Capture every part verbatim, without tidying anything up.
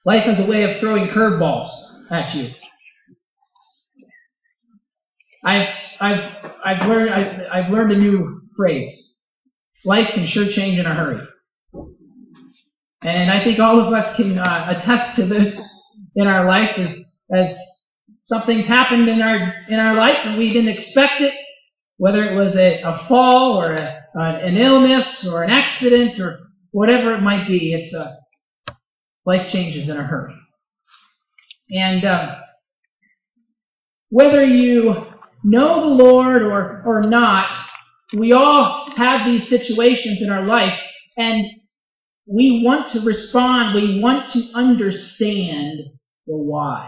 Life has a way of throwing curveballs at you. I've I've I've learned I, I've learned a new phrase. Life can sure change in a hurry, and I think all of us can uh, attest to this in our life. As as something's happened in our in our life and we didn't expect it, whether it was a, a fall or a, a, an illness or an accident or whatever it might be. It's a life changes in a hurry. And uh, whether you know the Lord or, or not, we all have these situations in our life, and we want to respond, we want to understand the why.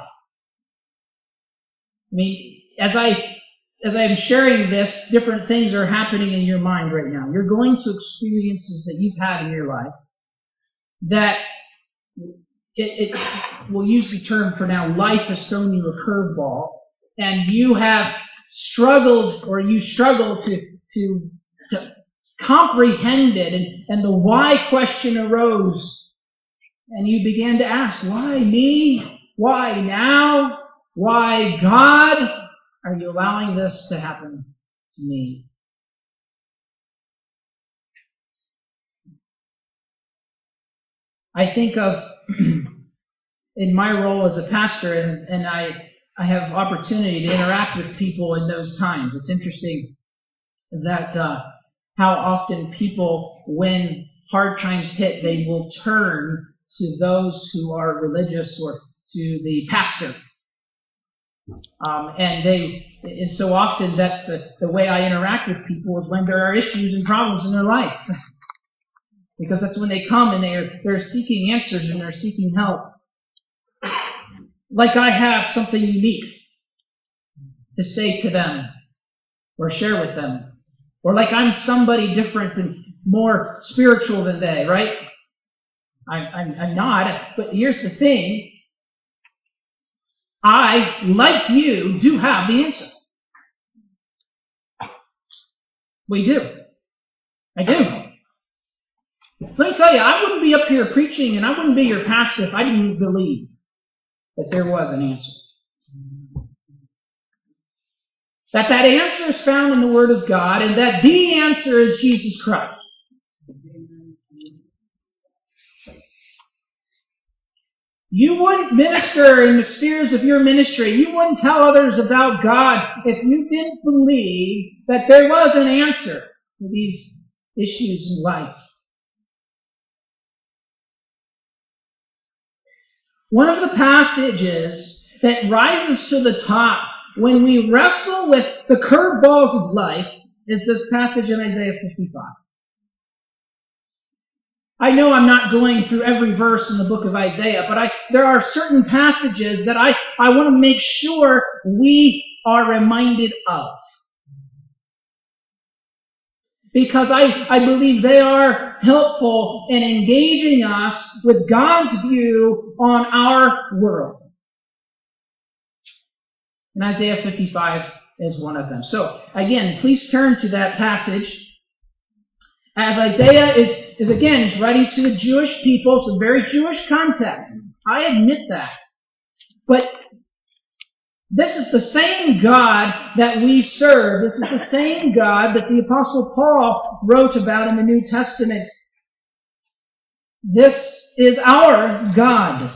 I mean, as I as I'm sharing this, different things are happening in your mind right now. You're going to experiences that you've had in your life that It, it, we'll use the term for now, life has thrown you a curveball, and you have struggled, or you struggle to to, to comprehend it, and, and the why question arose, and you began to ask, why me? Why now? Why God? Are you allowing this to happen to me? I think of in my role as a pastor, and, and I I have opportunity to interact with people in those times. It's interesting that uh, how often people, when hard times hit, they will turn to those who are religious or to the pastor. Um, and they, and so often that's the, the way I interact with people is when there are issues and problems in their life. Because that's when they come and they're, they're seeking answers and they're seeking help. Like I have something unique to say to them or share with them. Or like I'm somebody different and more spiritual than they, right? I'm, I'm, I'm not. But here's the thing. I, like you, do have the answer. We do. I do. Let me tell you, I wouldn't be up here preaching and I wouldn't be your pastor if I didn't believe that there was an answer. That that answer is found in the Word of God, and that the answer is Jesus Christ. You wouldn't minister in the spheres of your ministry. You wouldn't tell others about God if you didn't believe that there was an answer to these issues in life. One of the passages that rises to the top when we wrestle with the curveballs of life is this passage in Isaiah fifty-five. I know I'm not going through every verse in the book of Isaiah, but I, there are certain passages that I, I want to make sure we are reminded of. Because I, I believe they are helpful in engaging us with God's view on our world. And Isaiah fifty-five is one of them. So, again, please turn to that passage. As Isaiah is, is again, is writing to the Jewish people, some very Jewish context. I admit that. But this is the same God that we serve. This is the same God that the Apostle Paul wrote about in the New Testament. This is our God.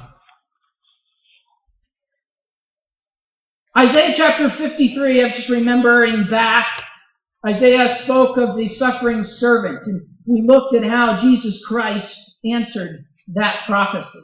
Isaiah chapter fifty-three, I'm just remembering back, Isaiah spoke of the suffering servant, and we looked at how Jesus Christ answered that prophecy.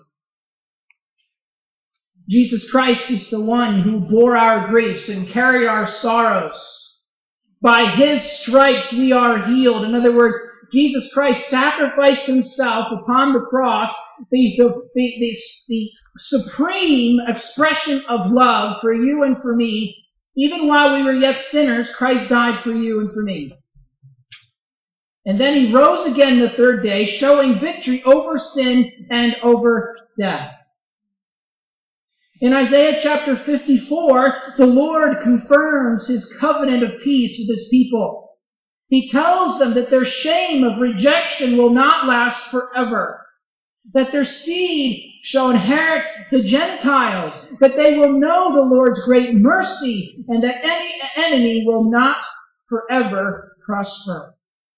Jesus Christ is the one who bore our griefs and carried our sorrows. By His stripes we are healed. In other words, Jesus Christ sacrificed Himself upon the cross, the, the, the, the, the supreme expression of love for you and for me. Even while we were yet sinners, Christ died for you and for me. And then He rose again the third day, showing victory over sin and over death. In Isaiah chapter fifty-four, the Lord confirms His covenant of peace with His people. He tells them that their shame of rejection will not last forever. that their seed shall inherit the Gentiles, that they will know the Lord's great mercy, and that any enemy will not forever prosper.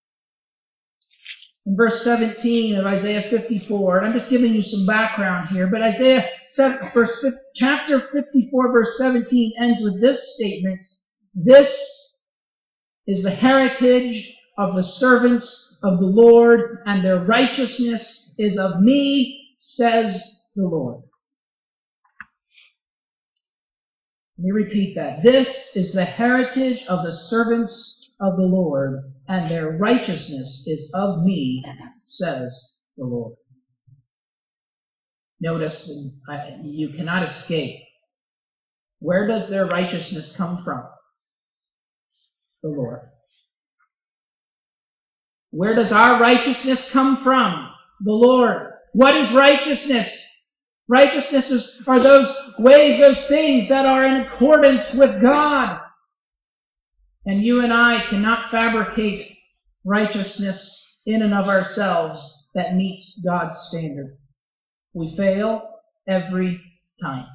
In verse seventeen of Isaiah fifty-four, and I'm just giving you some background here, but Isaiah verse, chapter fifty-four, verse seventeen ends with this statement: "This is the heritage of the servants of the Lord, and their righteousness is of me, says the Lord." Let me repeat that. This is the heritage of the servants of the Lord, and their righteousness is of me, says the Lord. Notice, you cannot escape. Where does their righteousness come from? The Lord. Where does our righteousness come from? The Lord. What is righteousness? Righteousness is, are those ways, those things that are in accordance with God. And you and I cannot fabricate righteousness in and of ourselves that meets God's standard. We fail every time.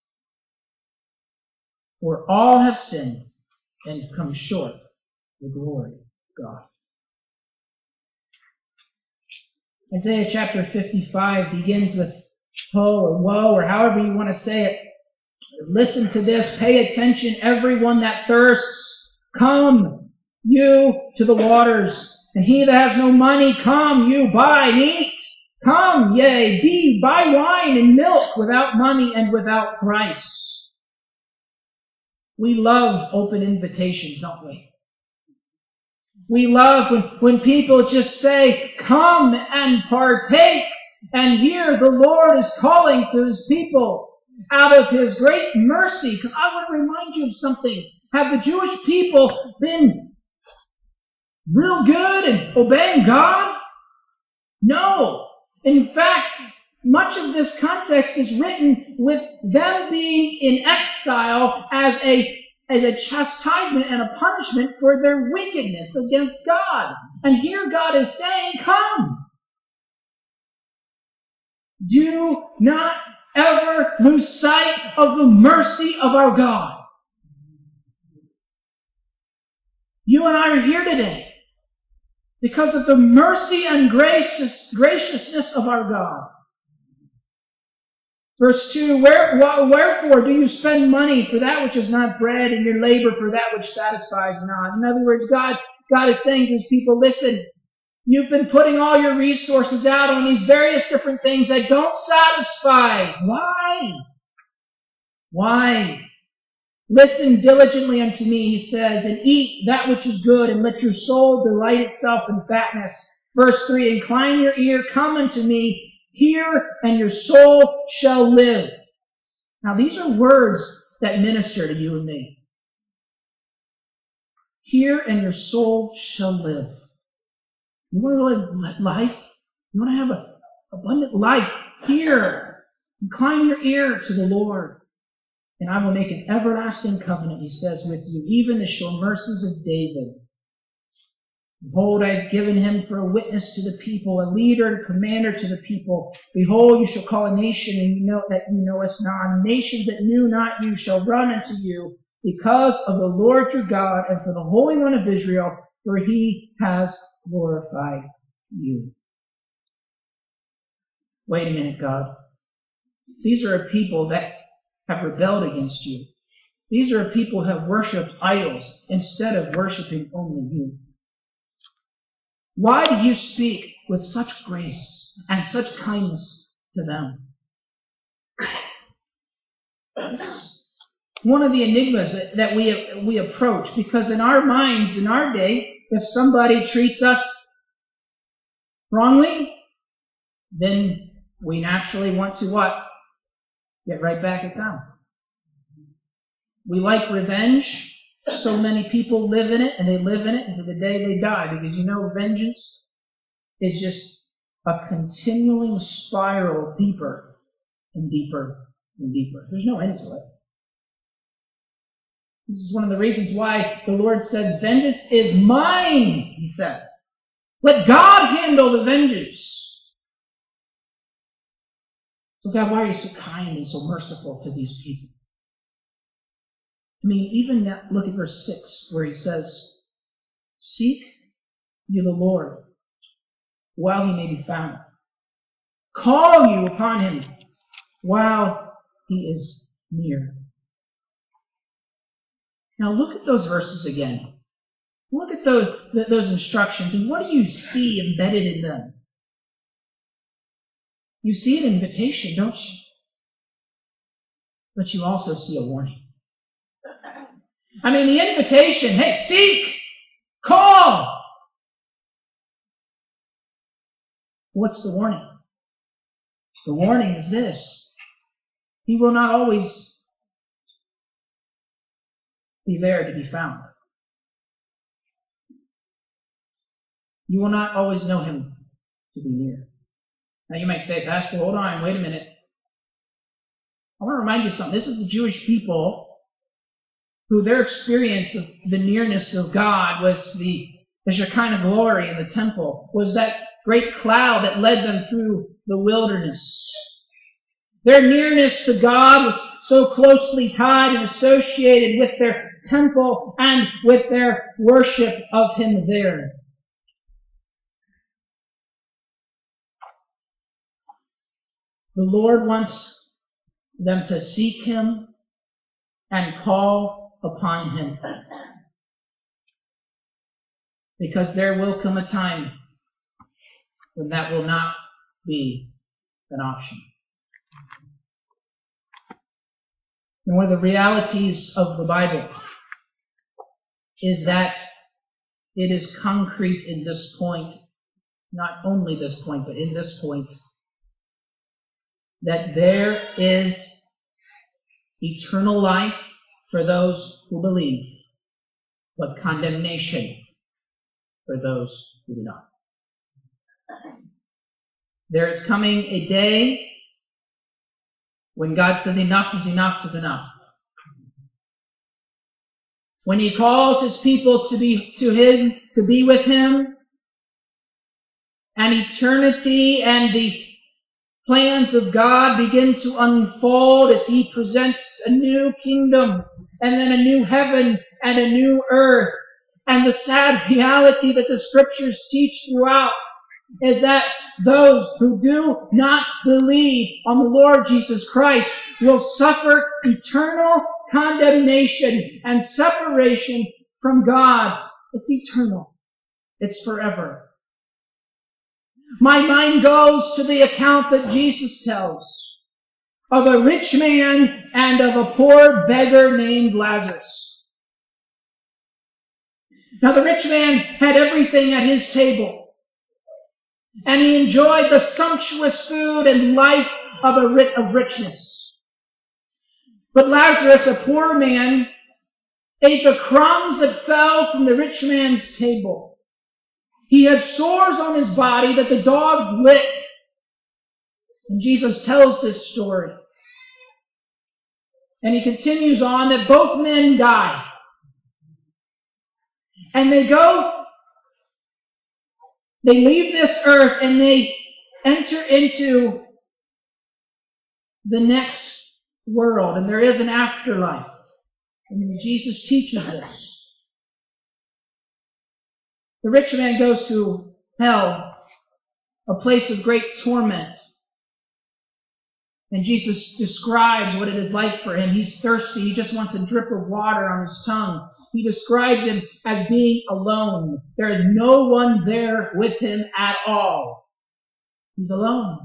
For all have sinned and come short of the glory of God. Isaiah chapter fifty-five begins with ho or woe, or however you want to say it. Listen to this. Pay attention, everyone that thirsts. Come, you, to the waters. And he that has no money, come, you, buy and eat. Come, yea, be, buy wine and milk without money and without price. We love open invitations, don't we? We love when, when people just say, come and partake. And here the Lord is calling to His people out of His great mercy. Because I want to remind you of something. Have the Jewish people been real good in obeying God? No. In fact, much of this context is written with them being in exile as a as a chastisement and a punishment for their wickedness against God. And here God is saying, come. Do not ever lose sight of the mercy of our God. You and I are here today because of the mercy and gracious, graciousness of our God. Verse two, Where, wherefore do you spend money for that which is not bread, and your labor for that which satisfies not? In other words, God, God is saying to His people, listen, you've been putting all your resources out on these various different things that don't satisfy. Why? Why? Listen diligently unto me, He says, and eat that which is good, and let your soul delight itself in fatness. Verse three, incline your ear, come unto me, hear, and your soul shall live. Now these are words that minister to you and me. Hear, and your soul shall live. You want to live life? You want to have an abundant life? Hear, incline your ear to the Lord. And I will make an everlasting covenant, He says, with you, even the sure mercies of David. Behold, I have given him for a witness to the people, a leader and commander to the people. Behold, you shall call a nation, and you know that you know us not. And nations that knew not you shall run unto you, because of the Lord your God, and for the Holy One of Israel, for He has glorified you. Wait a minute, God. These are a people that have rebelled against you. These are a people who have worshipped idols instead of worshiping only you. Why do you speak with such grace and such kindness to them? This is one of the enigmas that, that we, we approach, because in our minds, in our day, if somebody treats us wrongly, then we naturally want to what? Get right back at them. We like revenge. So many people live in it, and they live in it until the day they die, because you know vengeance is just a continuing spiral deeper and deeper and deeper. There's no end to it. This is one of the reasons why the Lord says, vengeance is mine, He says. Let God handle the vengeance. So God, why are you so kind and so merciful to these people? I mean, even now, look at verse six where he says, seek you the Lord while he may be found. Call you upon him while he is near. Now look at those verses again. Look at those, those instructions, and what do you see embedded in them? You see an invitation, don't you? But you also see a warning. I mean, the invitation, hey, seek, call. What's the warning? The warning is this: he will not always be there to be found. You will not always know him to be near. Now you might say, Pastor, hold on, wait a minute. I want to remind you something. This is the Jewish people who their experience of the nearness of God was the, the Shekinah glory in the temple, was that great cloud that led them through the wilderness. Their nearness to God was so closely tied and associated with their temple and with their worship of him there. The Lord wants them to seek him and call upon him. Because there will come a time when that will not be an option. And one of the realities of the Bible is that it is concrete in this point, not only this point, but in this point, that there is eternal life for those who believe, but condemnation for those who do not. There is coming a day when God says enough is enough is enough. When he calls his people to be to him, to be with him, and eternity and the plans of God begin to unfold as he presents a new kingdom and then a new heaven and a new earth. And the sad reality that the scriptures teach throughout is that those who do not believe on the Lord Jesus Christ will suffer eternal condemnation and separation from God. It's eternal. It's forever. My mind goes to the account that Jesus tells of a rich man and of a poor beggar named Lazarus. Now the rich man had everything at his table, and he enjoyed the sumptuous food and life of a writ of richness. But Lazarus, a poor man, ate the crumbs that fell from the rich man's table. He had sores on his body that the dogs licked. And Jesus tells this story. And he continues on that both men die. And they go, they leave this earth and they enter into the next world. And there is an afterlife. And Jesus teaches this. The rich man goes to hell, a place of great torment. And Jesus describes what it is like for him. He's thirsty. He just wants a drip of water on his tongue. He describes him as being alone. There is no one there with him at all. He's alone.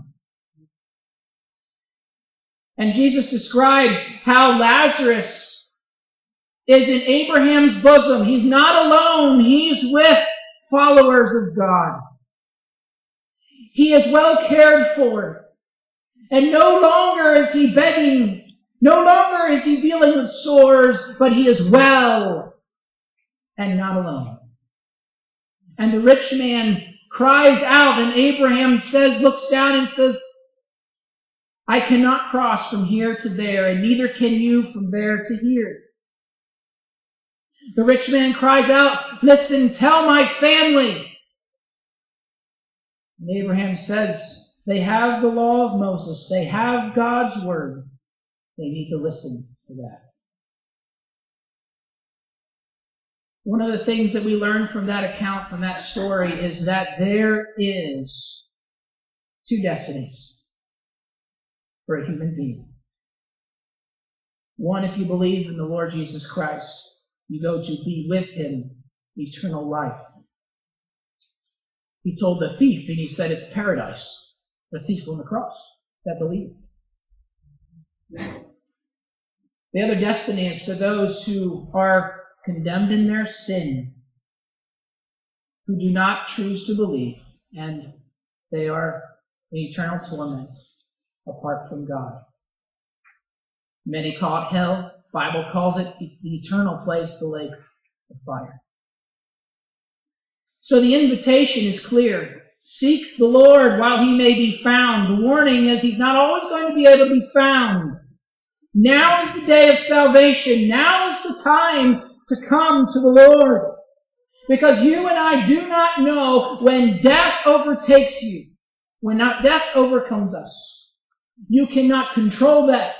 And Jesus describes how Lazarus is in Abraham's bosom. He's not alone. He's with followers of God. He is well cared for. And no longer is he begging. No longer is he dealing with sores, but he is well and not alone. And the rich man cries out, and Abraham says, looks down and says, I cannot cross from here to there, and neither can you from there to here. The rich man cries out, listen, tell my family. And Abraham says, They have the law of Moses. They have God's word. They need to listen to that. One of the things that we learn from that account, from that story, is that there is two destinies for a human being. One, if you believe in the Lord Jesus Christ, you go to be with Him, eternal life. He told the thief, and he said it's paradise. The thief on the cross that believed. The other destiny is for those who are condemned in their sin, who do not choose to believe, and they are in eternal torments apart from God. Many call it hell. The Bible calls it the eternal place, the lake of fire. So the invitation is clear. Seek the Lord while He may be found. The warning is He's not always going to be able to be found. Now is the day of salvation. Now is the time to come to the Lord. Because you and I do not know when death overtakes you, when not death overcomes us. You cannot control that.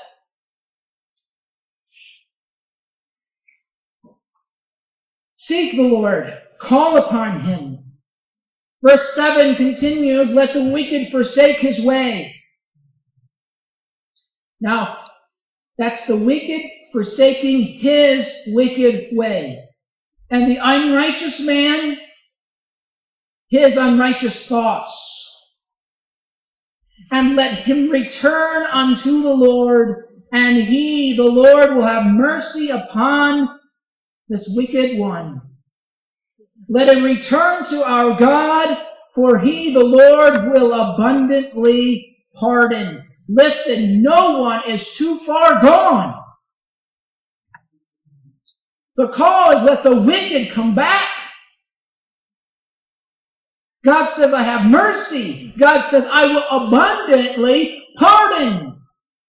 Seek the Lord. Call upon Him. Verse seven continues, let the wicked forsake his way. Now, that's the wicked forsaking his wicked way. And the unrighteous man, his unrighteous thoughts. And let him return unto the Lord, and He, the Lord, will have mercy upon this wicked one. Let him return to our God, for He, the Lord, will abundantly pardon. Listen, no one is too far gone. The call is let the wicked come back. God says, I have mercy. God says, I will abundantly pardon.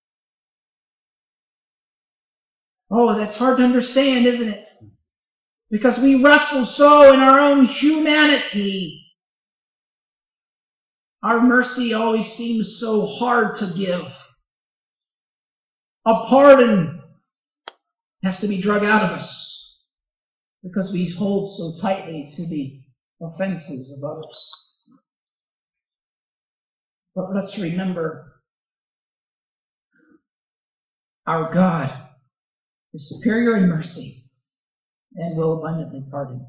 Oh, that's hard to understand, isn't it? Because we wrestle so in our own humanity. Our mercy always seems so hard to give. A pardon has to be drug out of us because we hold so tightly to the offenses of others. But let's remember, our God is superior in mercy and will abundantly pardon.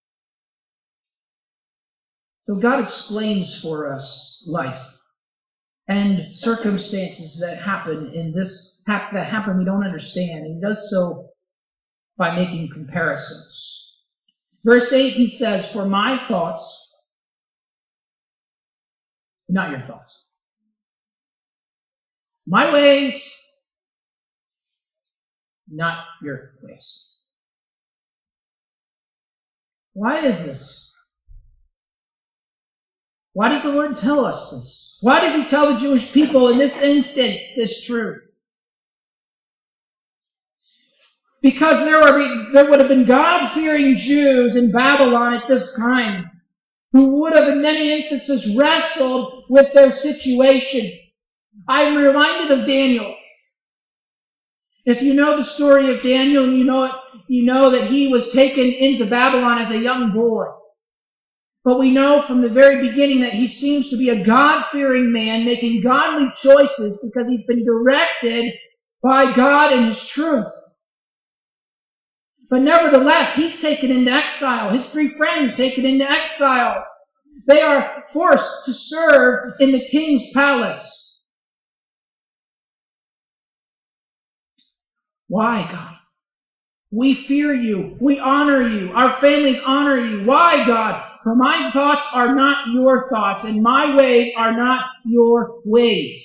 So God explains for us life and circumstances that happen in this that happen we don't understand. And He does so by making comparisons. Verse eight, He says, for my thoughts, not your thoughts. My ways, not your ways. Why is this? Why does the Lord tell us this? Why does He tell the Jewish people in this instance this truth? Because there, were, there would have been God-fearing Jews in Babylon at this time who would have in many instances wrestled with their situation. I'm reminded of Daniel. If you know the story of Daniel, you know it, you know that he was taken into Babylon as a young boy. But we know from the very beginning that he seems to be a God-fearing man making godly choices because he's been directed by God and His truth. But nevertheless, he's taken into exile. His three friends taken into exile. They are forced to serve in the king's palace. Why, God? We fear You. We honor You. Our families honor You. Why, God? For my thoughts are not Your thoughts, and my ways are not Your ways.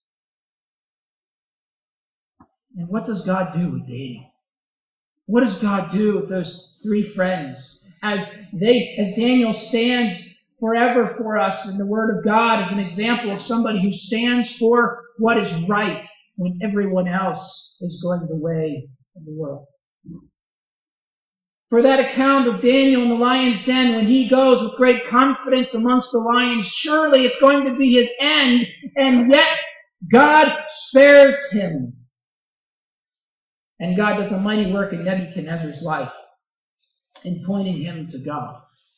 And what does God do with Daniel? What does God do with those three friends? As they, as Daniel stands forever for us in the Word of God as an example of somebody who stands for what is right when everyone else is going the way of the world. for that account of Daniel in the lion's den when he goes with great confidence amongst the lions. Surely it's going to be his end, and yet God spares him. And God does a mighty work in Nebuchadnezzar's life in pointing him to God.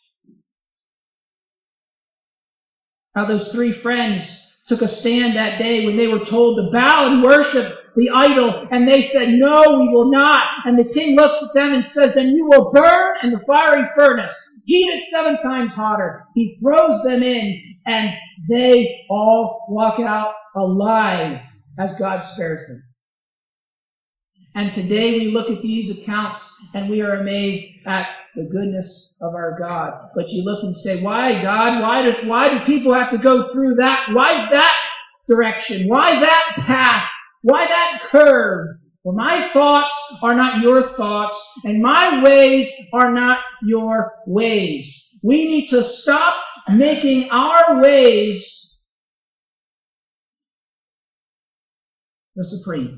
How those three friends took a stand that day when they were told to bow and worship the idol, and they said, "No, we will not." And the king looks at them and says, "Then you will burn in the fiery furnace, heated seven times hotter." He throws them in, and they all walk out alive as God spares them. And today we look at these accounts and we are amazed at the goodness of our God. But you look and say, why, God? Why do, why do people have to go through that? Why that direction? Why that path? Why that curve? Well, my thoughts are not your thoughts, and my ways are not your ways. We need to stop making our ways the supreme.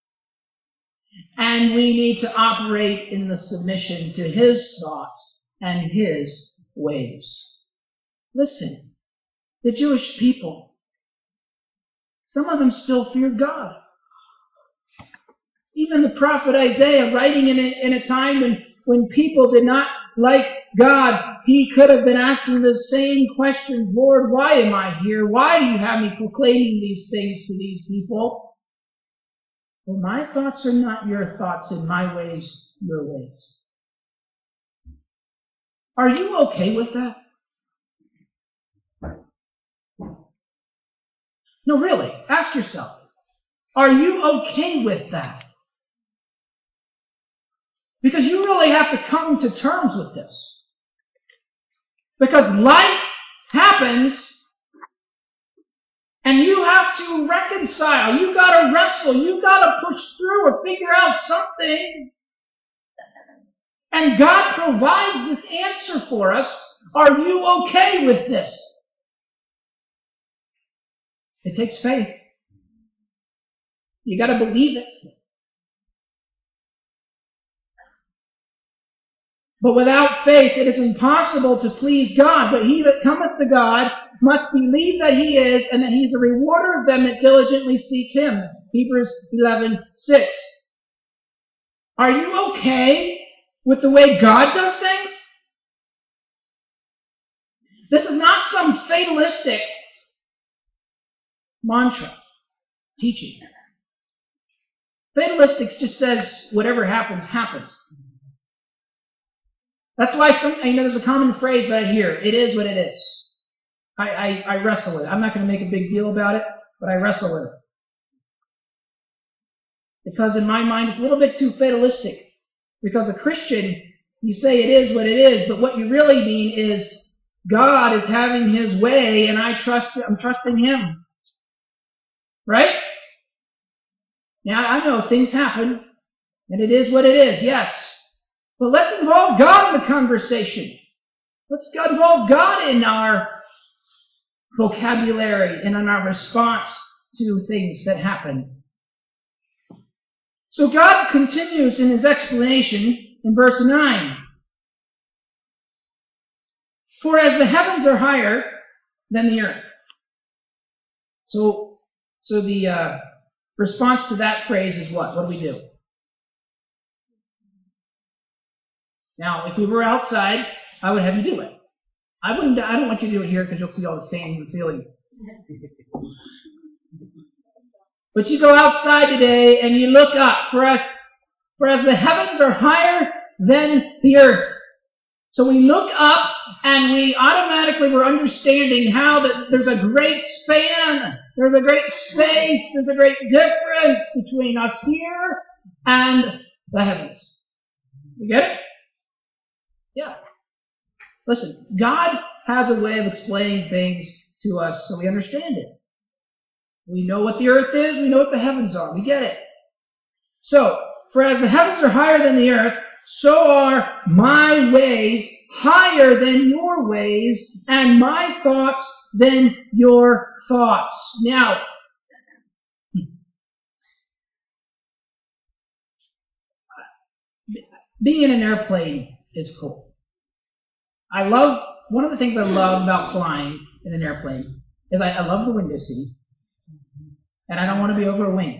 And we need to operate in the submission to His thoughts and His ways. Listen, the Jewish people, some of them still feared God. Even the prophet Isaiah, writing in a, in a time when, when people did not like God, he could have been asking the same questions. Lord, why am I here? Why do you have me proclaiming these things to these people? Well, my thoughts are not your thoughts, and my ways your ways. Are you okay with that? No, really, ask yourself. Are you okay with that? Because you really have to come to terms with this. Because life happens, and you have to reconcile. You got to wrestle. You got to push through or figure out something. And God provides this answer for us. Are you okay with this? It takes faith. You got to believe it. But without faith it is impossible to please God. But he that cometh to God must believe that He is, and that He is a rewarder of them that diligently seek Him. Hebrews eleven six. Are you okay with the way God does things? This is not some fatalistic mantra, teaching. Fatalistics just says whatever happens, happens. That's why some, you know, there's a common phrase that I hear. It is what it is. I, I, I wrestle with it. I'm not going to make a big deal about it, but I wrestle with it. Because in my mind, it's a little bit too fatalistic. Because a Christian, you say it is what it is, but what you really mean is God is having His way, and I trust. I'm trusting Him. Right? Now, I know things happen, and it is what it is, yes. But let's involve God in the conversation. Let's involve God in our vocabulary and in our response to things that happen. So God continues in His explanation in verse nine. For as the heavens are higher than the earth. So, so the uh, response to that phrase is what? What do we do? Now, if we were outside, I would have you do it. I wouldn't. I don't want you to do it here because you'll see all the stains in the ceiling. But you go outside today and you look up. For us, for as the heavens are higher than the earth. So we look up and we automatically we're understanding how that there's a great span, there's a great space, there's a great difference between us here and the heavens. You get it? Yeah. Listen, God has a way of explaining things to us so we understand it. We know what the earth is, we know what the heavens are. We get it. So, for as the heavens are higher than the earth, so are my ways higher than your ways, and my thoughts than your thoughts. Now, being in an airplane is cold. I love, one of the things I love about flying in an airplane is I, I love the window seat, and I don't want to be over a wing.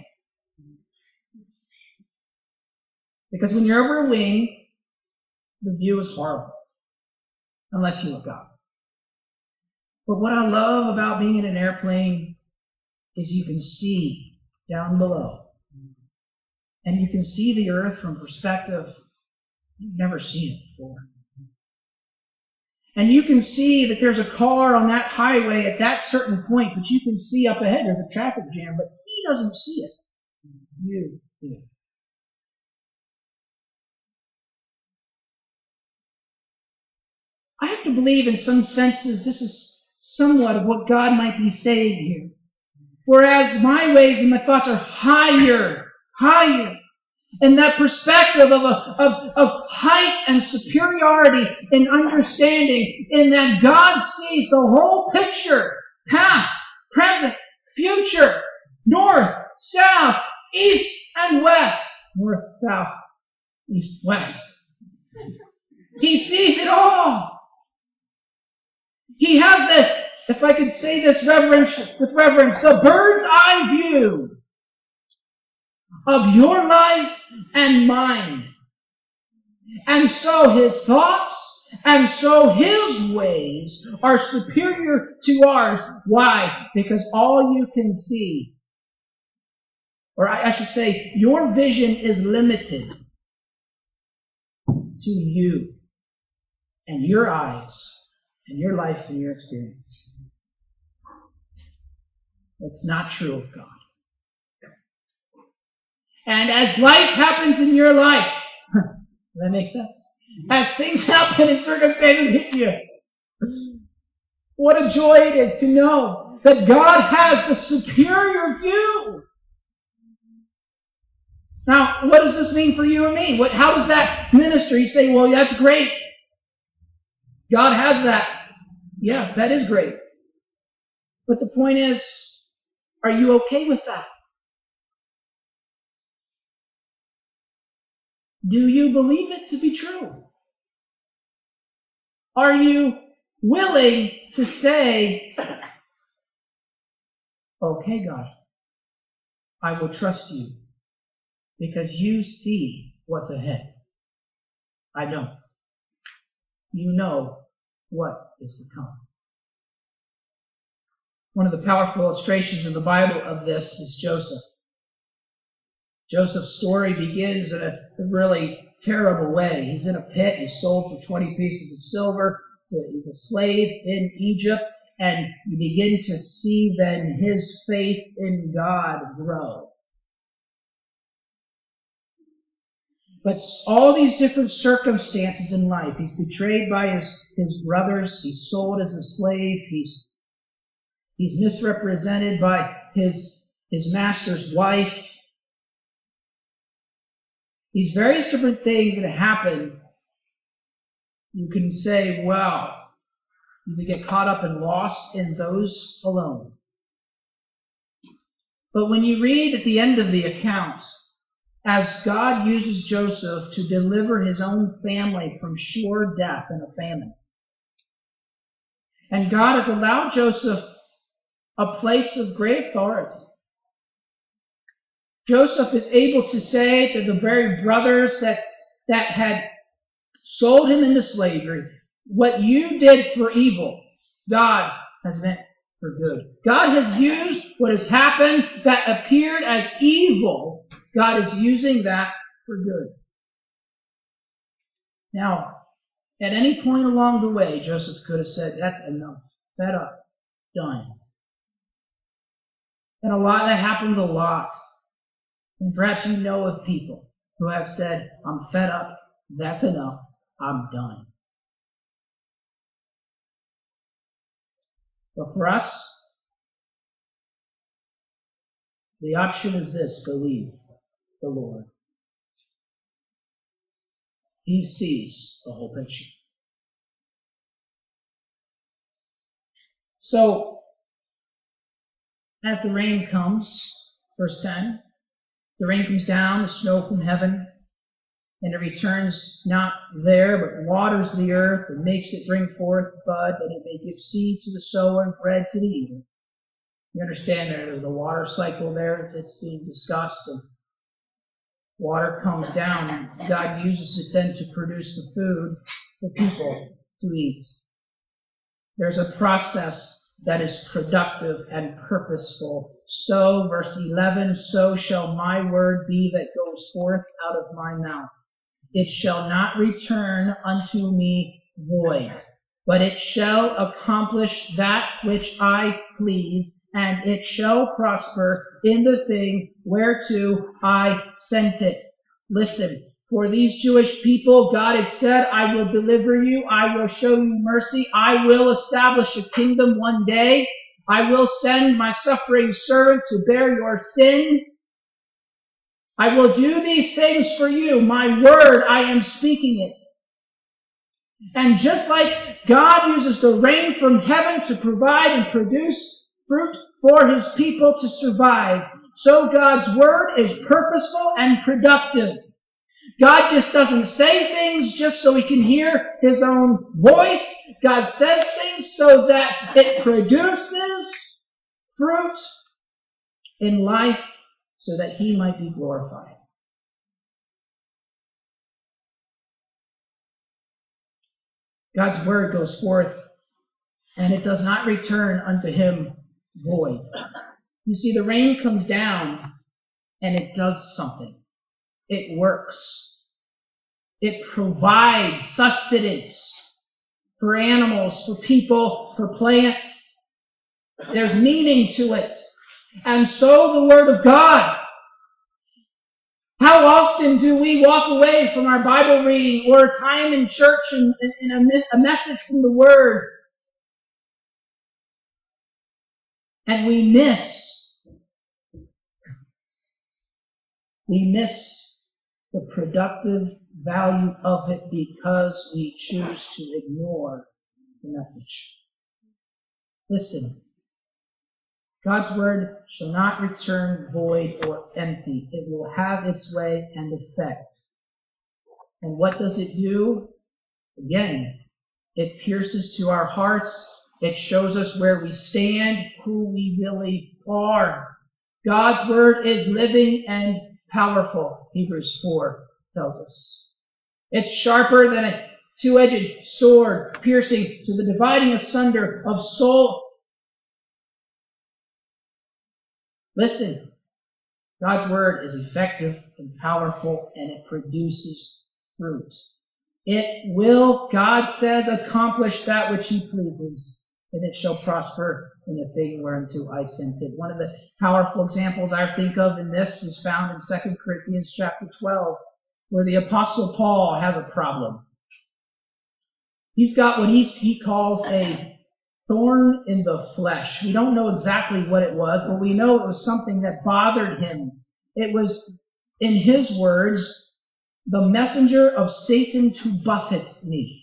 Because when you're over a wing, the view is horrible, unless you look up. But what I love about being in an airplane is you can see down below. And you can see the earth from perspective you've never seen it before. And you can see that there's a car on that highway at that certain point, but you can see up ahead there's a traffic jam, but he doesn't see it. You do. I have to believe in some senses this is somewhat of what God might be saying here. Whereas my ways and my thoughts are higher, higher. And that perspective of, a, of, of height and superiority in understanding, in that God sees the whole picture, past, present, future, north, south, east, and west. North, south, east, west. He sees it all. He has the, if I could say this reverence, with reverence, the bird's eye view of your life and mine. And so his thoughts and so his ways are superior to ours. Why? Because all you can see, or I should say, your vision is limited to you and your eyes and your life and your experiences. That's not true of God. And as life happens in your life, does that make sense? As things happen and circumstances hit you, what a joy it is to know that God has the superior view. Now, what does this mean for you and me? What, how does that minister? You say, well, that's great. God has that. Yeah, that is great. But the point is, are you okay with that? Do you believe it to be true? Are you willing to say, okay, God, I will trust you because you see what's ahead. I don't. You know what is to come. One of the powerful illustrations in the Bible of this is Joseph. Joseph's story begins in a really terrible way. He's in a pit. He's sold for twenty pieces of silver. He's a slave in Egypt. And you begin to see then his faith in God grow. But all these different circumstances in life, he's betrayed by his, his brothers. He's sold as a slave. He's, he's misrepresented by his, his master's wife. These various different things that happen, you can say, well, you can get caught up and lost in those alone. But when you read at the end of the account, as God uses Joseph to deliver his own family from sure death in a famine, and God has allowed Joseph a place of great authority. Joseph is able to say to the very brothers that, that had sold him into slavery, what you did for evil, God has meant for good. God has used what has happened that appeared as evil. God is using that for good. Now, at any point along the way, Joseph could have said, that's enough. Fed up. Done. And a lot, that happens a lot. And perhaps you know of people who have said, I'm fed up, that's enough, I'm done. But for us, the option is this: believe the Lord. He sees the whole picture. So, as the rain comes, verse ten, the rain comes down, the snow from heaven, and it returns not there, but waters the earth and makes it bring forth bud, that it may give seed to the sower and bread to the eater. You understand there, the water cycle there that's being discussed, and water comes down, and God uses it then to produce the food for people to eat. There's a process that is productive and purposeful. So, verse eleven, so shall my word be that goes forth out of my mouth. It shall not return unto me void, but it shall accomplish that which I please, and it shall prosper in the thing whereto I sent it. Listen, for these Jewish people, God had said, I will deliver you, I will show you mercy, I will establish a kingdom one day, I will send my suffering servant to bear your sin. I will do these things for you. My word, I am speaking it. And just like God uses the rain from heaven to provide and produce fruit for his people to survive, so God's word is purposeful and productive. God just doesn't say things just so he can hear his own voice. God says things so that it produces fruit in life so that he might be glorified. God's word goes forth, and it does not return unto him void. You see, the rain comes down, and it does something. It works. It provides sustenance for animals, for people, for plants. There's meaning to it. And so the Word of God. How often do we walk away from our Bible reading or time in church and, and a, a message from the Word, and we miss, we miss the productive value of it because we choose to ignore the message. Listen, God's word shall not return void or empty. It will have its way and effect. And what does it do? Again, it pierces to our hearts. It shows us where we stand, who we really are. God's word is living and powerful, Hebrews four tells us. It's sharper than a two-edged sword, piercing to the dividing asunder of soul. Listen, God's word is effective and powerful, and it produces fruit. It will, God says, accomplish that which he pleases, and it shall prosper in the thing whereunto I sent it. One of the powerful examples I think of in this is found in Second Corinthians chapter twelve, where the Apostle Paul has a problem. He's got what he, he calls a thorn in the flesh. We don't know exactly what it was, but we know it was something that bothered him. It was, in his words, the messenger of Satan to buffet me.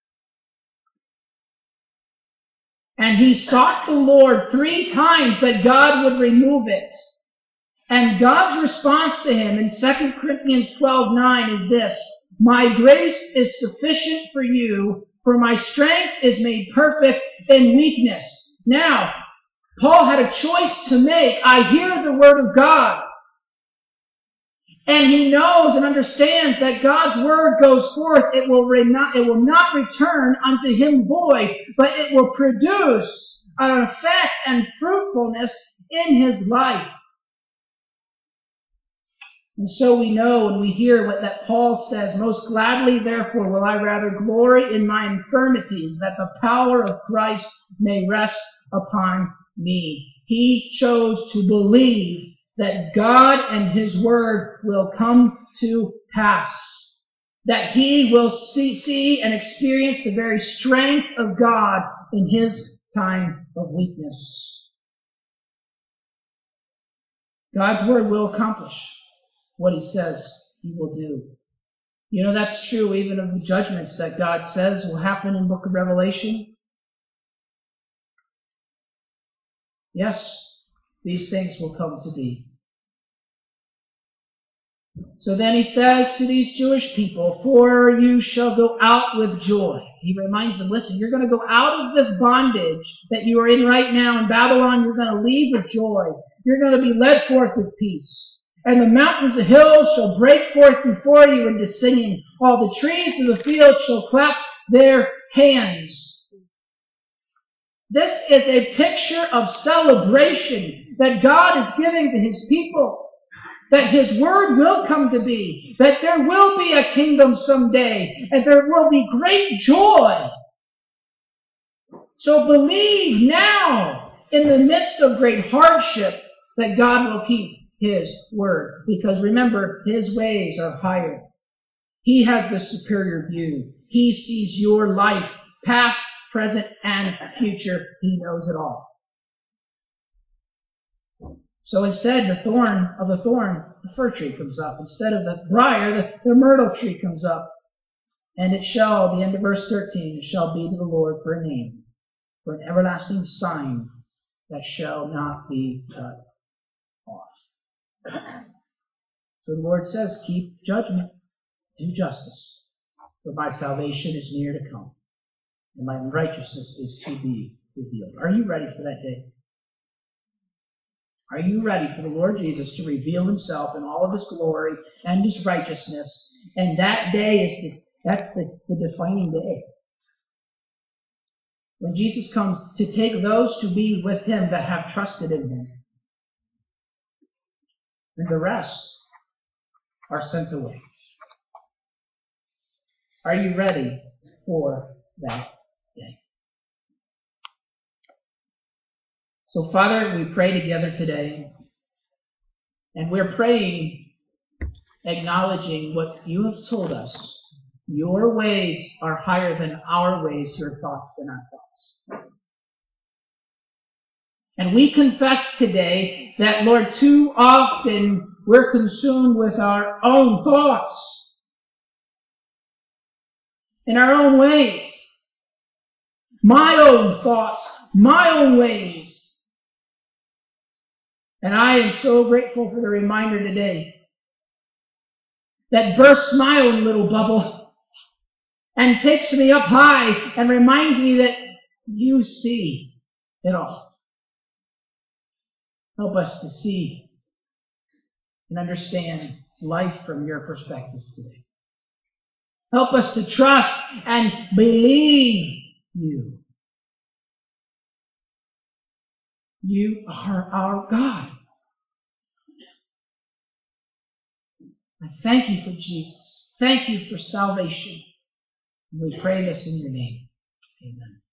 And he sought the Lord three times that God would remove it. And God's response to him in Second Corinthians twelve nine is this: my grace is sufficient for you, for my strength is made perfect in weakness. Now, Paul had a choice to make. I hear the word of God. And he knows and understands that God's word goes forth. It will, re- not, it will not return unto him void, but it will produce an effect and fruitfulness in his life. And so we know and we hear what that Paul says, most gladly therefore will I rather glory in my infirmities, that the power of Christ may rest upon me. He chose to believe that God and his word will come to pass, that he will see, see and experience the very strength of God in his time of weakness. God's word will accomplish what he says he will do. You know, that's true even of the judgments that God says will happen in the book of Revelation. Yes, these things will come to be. So then he says to these Jewish people, for you shall go out with joy. He reminds them, listen, you're going to go out of this bondage that you are in right now in Babylon. You're going to leave with joy. You're going to be led forth with peace. And the mountains and hills shall break forth before you into singing. All the trees of the field shall clap their hands. This is a picture of celebration that God is giving to His people. That His Word will come to be. That there will be a kingdom someday. And there will be great joy. So believe now, in the midst of great hardship, that God will keep His Word. Because remember, His ways are higher. He has the superior view. He sees your life, past, present, and future. He knows it all. So instead, the thorn of the thorn, the fir tree comes up. Instead of the briar, the, the myrtle tree comes up. And it shall, the end of verse thirteen, it shall be to the Lord for a name, for an everlasting sign that shall not be cut off. So the Lord says, keep judgment, do justice, for my salvation is near to come, and my righteousness is to be revealed. Are you ready for that day? Are you ready for the Lord Jesus to reveal Himself in all of His glory and His righteousness? And that day is the, that's the, the defining day. When Jesus comes to take those to be with Him that have trusted in Him. And the rest are sent away. Are you ready for that day? So, Father, we pray together today, and we're praying, acknowledging what you have told us. Your ways are higher than our ways, your thoughts than our thoughts. And we confess today that, Lord, too often we're consumed with our own thoughts, in our own ways, my own thoughts, my own ways. And I am so grateful for the reminder today that bursts my own little bubble and takes me up high and reminds me that you see it all. Help us to see and understand life from your perspective today. Help us to trust and believe you. You are our God. I thank you for Jesus. Thank you for salvation. And we pray this in your name. Amen.